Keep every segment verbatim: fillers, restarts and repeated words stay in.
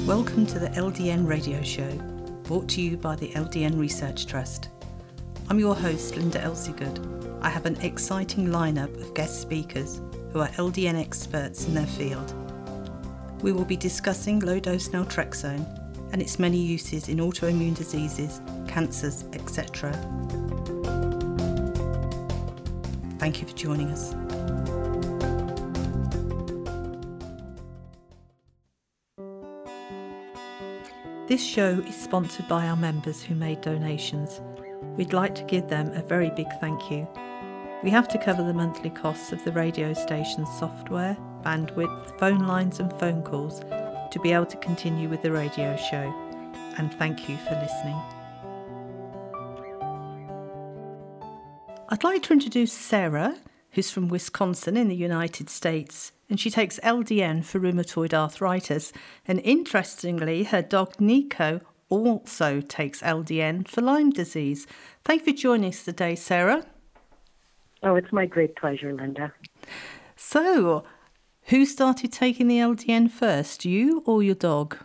Welcome to the L D N Radio Show, brought to you by the L D N Research Trust. I'm your host, Linda Elseygood. I have an exciting lineup of guest speakers who are L D N experts in their field. We will be discussing low-dose naltrexone and its many uses in autoimmune diseases, cancers, et cetera. Thank you for joining us. This show is sponsored by our members who made donations. We'd like to give them a very big thank you. We have to cover the monthly costs of the radio station's software, bandwidth, phone lines and phone calls to be able to continue with the radio show. And thank you for listening. I'd like to introduce Sarah, who's from Wisconsin in the United States, and she takes L D N for rheumatoid arthritis. And interestingly, her dog Nico also takes L D N for Lyme disease. Thank you for joining us today, Sarah. Oh, it's my great pleasure, Linda. So, who started taking the L D N first, you or your dog?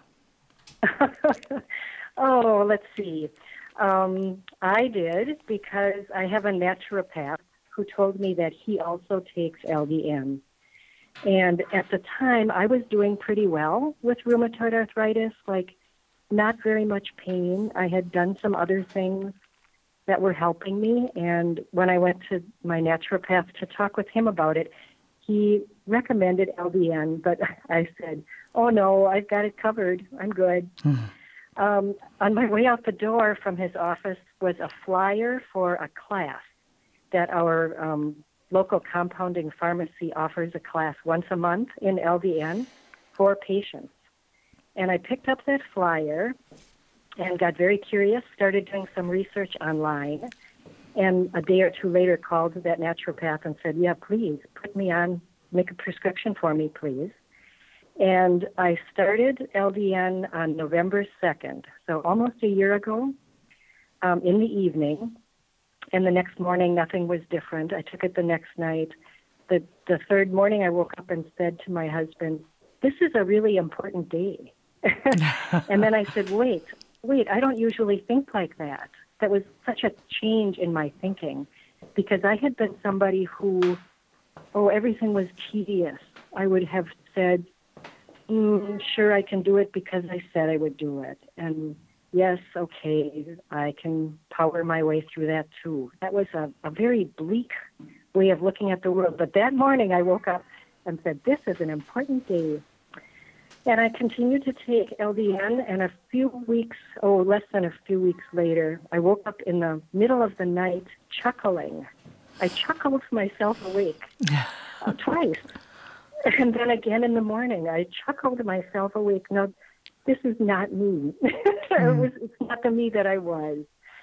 Oh, let's see. Um, I did because I have a naturopath who told me that he also takes L D N. And at the time, I was doing pretty well with rheumatoid arthritis, like not very much pain. I had done some other things that were helping me. And when I went to my naturopath to talk with him about it, he recommended L D N, but I said, oh, no, I've got it covered. I'm good. um, on my way out the door from his office was a flyer for a class that our um, local compounding pharmacy offers a class once a month in L D N for patients. And I picked up that flyer and got very curious, started doing some research online, and a day or two later called that naturopath and said, yeah, please, put me on, make a prescription for me, please. And I started L D N on November second, so almost a year ago, um, in the evening. And the next morning, nothing was different. I took it the next night. The, the third morning, I woke up and said to my husband, this is a really important day. And then I said, wait, wait, I don't usually think like that. That was such a change in my thinking because I had been somebody who, oh, everything was tedious. I would have said, mm, sure, I can do it because I said I would do it. And yes, okay, I can power my way through that too. That was a, a very bleak way of looking at the world. But that morning I woke up and said, this is an important day. And I continued to take L D N, and a few weeks, oh, less than a few weeks later, I woke up in the middle of the night chuckling. I chuckled myself awake uh, twice. And then again in the morning, I chuckled myself awake. Now, this is not me. it was, it's not the me that I was.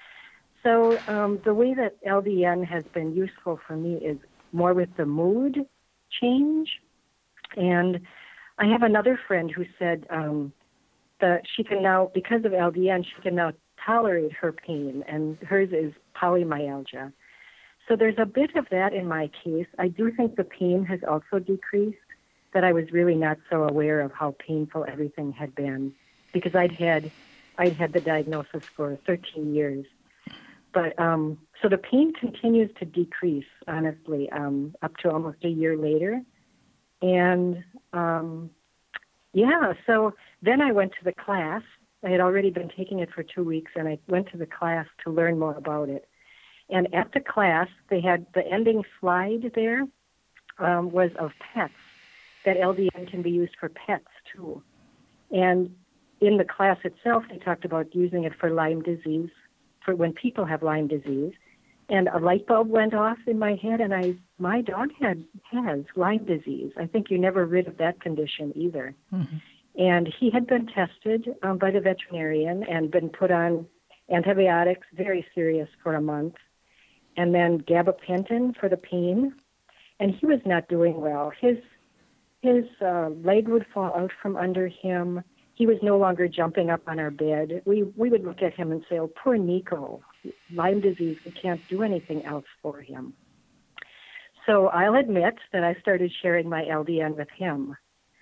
So um, the way that L D N has been useful for me is more with the mood change. And I have another friend who said um, that she can now, because of L D N, she can now tolerate her pain, and hers is polymyalgia. So there's a bit of that in my case. I do think the pain has also decreased, that I was really not so aware of how painful everything had been because I'd had I'd had the diagnosis for thirteen years. But um, so the pain continues to decrease, honestly, um, up to almost a year later. And um, yeah, so then I went to the class. I had already been taking it for two weeks, and I went to the class to learn more about it. And at the class, they had the ending slide there um, was of pets, that L D N can be used for pets too. And in the class itself, they talked about using it for Lyme disease, for when people have Lyme disease. And a light bulb went off in my head, and I, my dog had has Lyme disease. I think you're never rid of that condition either. Mm-hmm. And he had been tested um, by the veterinarian and been put on antibiotics, very serious, for a month, and then gabapentin for the pain. And he was not doing well. His his uh, leg would fall out from under him. He was no longer jumping up on our bed. We we would look at him and say, oh, poor Nico, Lyme disease, we can't do anything else for him. So I'll admit that I started sharing my L D N with him.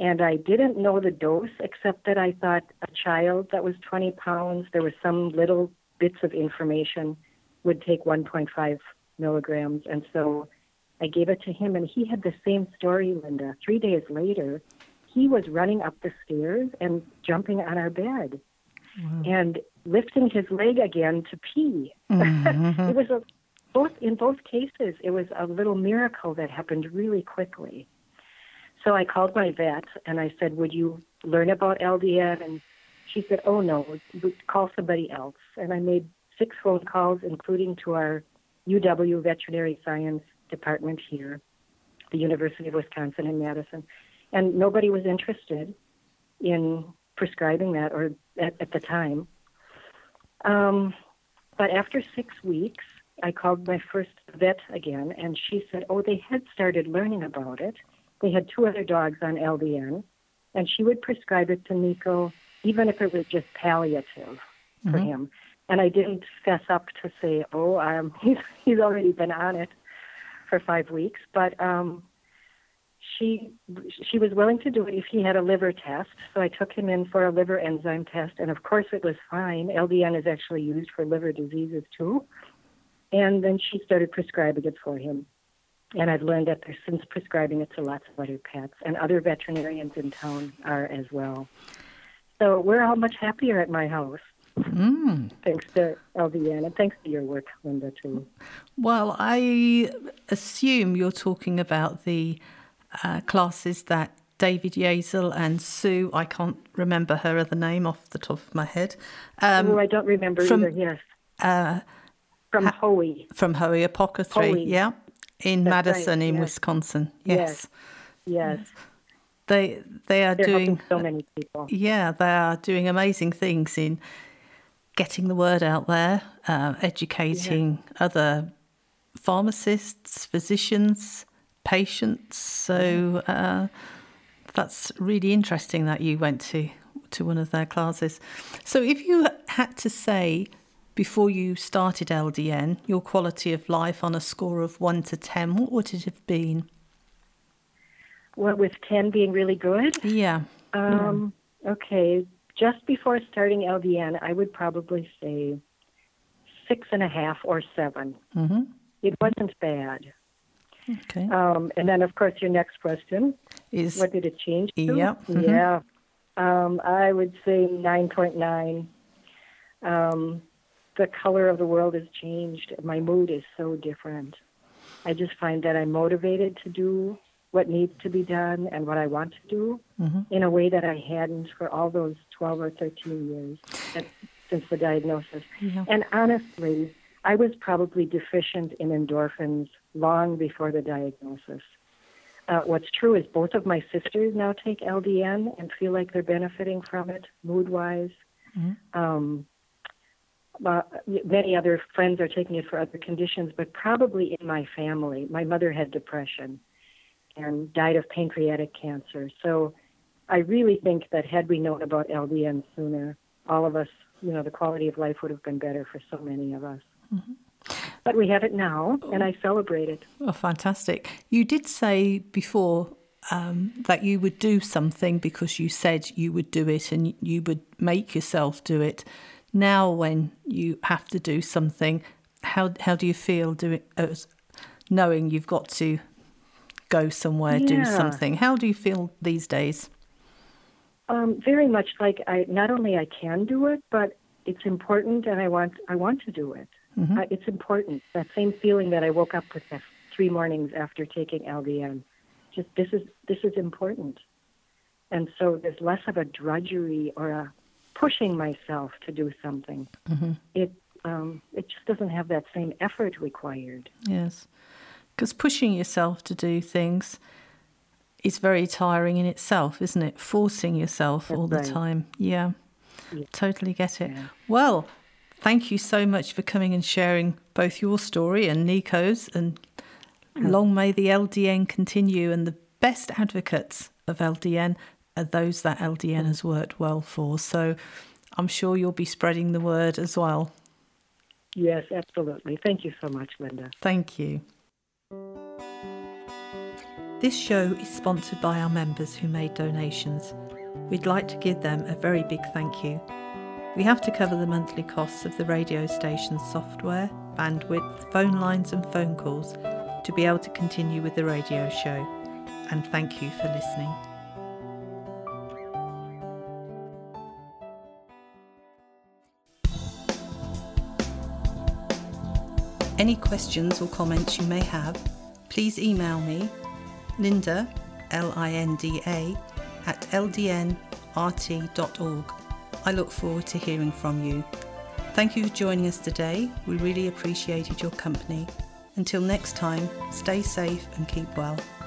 And I didn't know the dose, except that I thought a child that was twenty pounds, there were some little bits of information, would take one point five milligrams. And so I gave it to him, and he had the same story, Linda. Three days later, he was running up the stairs and jumping on our bed. Wow. And lifting his leg again to pee. Mm-hmm. It was a, both in both cases, it was a little miracle that happened really quickly. So I called my vet and I said, "Would you learn about L D N?" And she said, "Oh no, call somebody else." And I made six phone calls, including to our U W Veterinary Science Department here, the University of Wisconsin in Madison, and nobody was interested in prescribing that, or at, at the time. Um, but after six weeks, I called my first vet again, and she said, oh, they had started learning about it. They had two other dogs on L D N, and she would prescribe it to Nico, even if it was just palliative mm-hmm. for him. And I didn't fess up to say, oh, um, he's, he's already been on it for five weeks. But um, she she was willing to do it if he had a liver test. So I took him in for a liver enzyme test, and of course it was fine. L D N is actually used for liver diseases too. And then she started prescribing it for him. And I've learned that they're since prescribing it to lots of other pets, and other veterinarians in town are as well. So we're all much happier at my house. Mm. Thanks to L D N, and thanks to your work, Linda, too. Well, I assume you're talking about the uh, classes that David Yazel and Sue, I can't remember her other name off the top of my head. Um, oh, I don't remember from, either, yes. Uh, from ha- Hoey. From Hoey Apothecary, Hoey. yeah. In That's Madison, right, in yes. Wisconsin, yes. Yes. yes. They they are They're doing so many people. Yeah, they are doing amazing things in getting the word out there, uh, educating yeah. other pharmacists, physicians, patients. So uh, that's really interesting that you went to to one of their classes. So if you had to say, before you started L D N, your quality of life on a score of one to ten, what would it have been? Well, with ten being really good? Yeah. Um, yeah. Okay. Just before starting L D N, I would probably say six and a half or seven. Mm-hmm. It wasn't bad. Okay. Um, and then, of course, your next question is, what did it change to? Yeah. Mm-hmm. Yeah. Um, I would say nine point nine. Um, the color of the world has changed. My mood is so different. I just find that I'm motivated to do what needs to be done and what I want to do mm-hmm. in a way that I hadn't for all those twelve or thirteen years that, since the diagnosis. Yeah. And honestly, I was probably deficient in endorphins long before the diagnosis. Uh, what's true is both of my sisters now take L D N and feel like they're benefiting from it mood-wise. Mm-hmm. Um, uh, many other friends are taking it for other conditions, but probably in my family. My mother had depression and died of pancreatic cancer. So I really think that had we known about L D N sooner, all of us, you know, the quality of life would have been better for so many of us. Mm-hmm. But we have it now, and I celebrate it. Oh, fantastic. You did say before um, that you would do something because you said you would do it and you would make yourself do it. Now when you have to do something, how how do you feel doing, uh, knowing you've got to go somewhere, yeah. do something? How do you feel these days? Um, very much like I not only I can do it, but it's important, and I want I want to do it. Mm-hmm. Uh, it's important. That same feeling that I woke up with three mornings after taking L D N. Just this is this is important, and so there's less of a drudgery or a pushing myself to do something. Mm-hmm. It um, it just doesn't have that same effort required. Yes. Because pushing yourself to do things is very tiring in itself, isn't it? Forcing yourself That's all the right. time. Yeah, yeah, totally get it. Yeah. Well, thank you so much for coming and sharing both your story and Nico's, and oh. long may the L D N continue. And the best advocates of L D N are those that L D N has worked well for. So I'm sure you'll be spreading the word as well. Yes, absolutely. Thank you so much, Linda. Thank you. This show is sponsored by our members who made donations. We'd like to give them a very big thank you. We have to cover the monthly costs of the radio station's software, bandwidth, phone lines and phone calls to be able to continue with the radio show. And thank you for listening. Any questions or comments you may have, please email me, Linda, L I N D A, at L D N R T dot org. I look forward to hearing from you. Thank you for joining us today. We really appreciated your company. Until next time, stay safe and keep well.